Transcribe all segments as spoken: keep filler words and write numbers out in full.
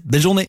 Belle journée.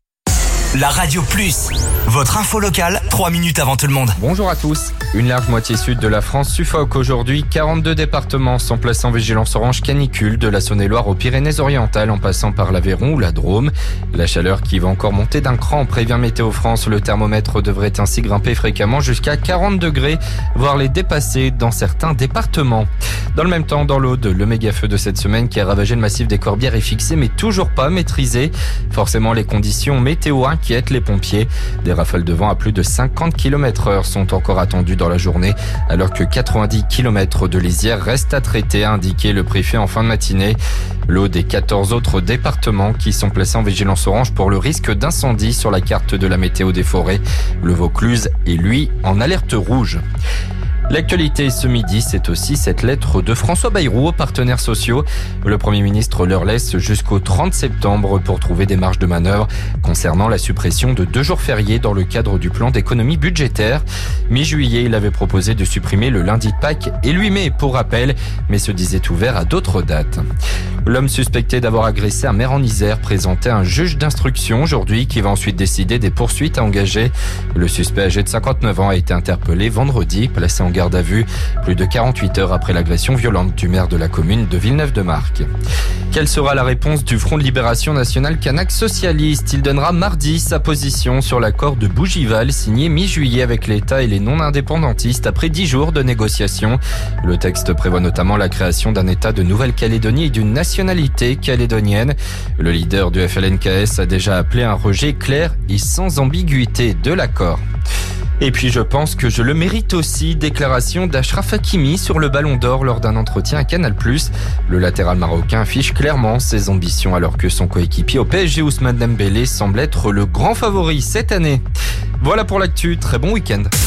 La Radio Plus, votre info locale, trois minutes avant tout le monde. Bonjour à tous. Une large moitié sud de la France suffoque aujourd'hui. quarante-deux départements sont placés en vigilance orange canicule, de la Saône-et-Loire aux Pyrénées-Orientales en passant par l'Aveyron ou la Drôme. La chaleur qui va encore monter d'un cran, prévient Météo France. Le thermomètre devrait ainsi grimper fréquemment jusqu'à quarante degrés, voire les dépasser dans certains départements. Dans le même temps, dans l'Aude, le méga-feu de cette semaine qui a ravagé le massif des Corbières est fixé mais toujours pas maîtrisé. Forcément, les conditions météo inquiètent les pompiers. Des rafales de vent à plus de cinquante kilomètres heure sont encore attendues dans la journée, alors que quatre-vingt-dix kilomètres de lisière restent à traiter, a indiqué le préfet en fin de matinée. L'Aude et quatorze autres départements qui sont placés en vigilance orange pour le risque d'incendie sur la carte de la météo des forêts. Le Vaucluse est, lui, en alerte rouge. L'actualité ce midi, c'est aussi cette lettre de François Bayrou aux partenaires sociaux. Le Premier ministre leur laisse jusqu'au trente septembre pour trouver des marges de manœuvre concernant la suppression de deux jours fériés dans le cadre du plan d'économie budgétaire. Mi-juillet, il avait proposé de supprimer le lundi de Pâques et le huit mai pour rappel, mais se disait ouvert à d'autres dates. L'homme suspecté d'avoir agressé un maire en Isère présentait un juge d'instruction aujourd'hui qui va ensuite décider des poursuites à engager. Le suspect âgé de cinquante-neuf ans a été interpellé vendredi, placé en garde à vue plus de quarante-huit heures après l'agression violente du maire de la commune de Villeneuve-de-Marcq. Quelle sera la réponse du Front de Libération Nationale Kanak Socialiste ? Il donnera mardi sa position sur l'accord de Bougival signé mi-juillet avec l'État et les non-indépendantistes après dix jours de négociations. Le texte prévoit notamment la création d'un État de Nouvelle-Calédonie et d'une nationalité calédonienne. Le leader du F L N K S a déjà appelé un rejet clair et sans ambiguïté de l'accord. Et puis je pense que je le mérite aussi, déclaration d'Achraf Hakimi sur le Ballon d'Or lors d'un entretien à Canal plus. Le latéral marocain affiche clairement ses ambitions alors que son coéquipier au P S G Ousmane Dembélé semble être le grand favori cette année. Voilà pour l'actu, très bon week-end.